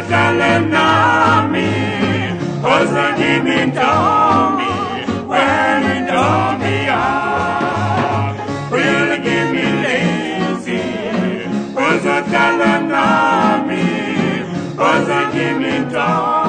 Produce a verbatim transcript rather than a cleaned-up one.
Ozatalena-mi, Ozagimintomi, when you don't be out, will you give me lazy? Ozatalena-mi, Ozagimintomi.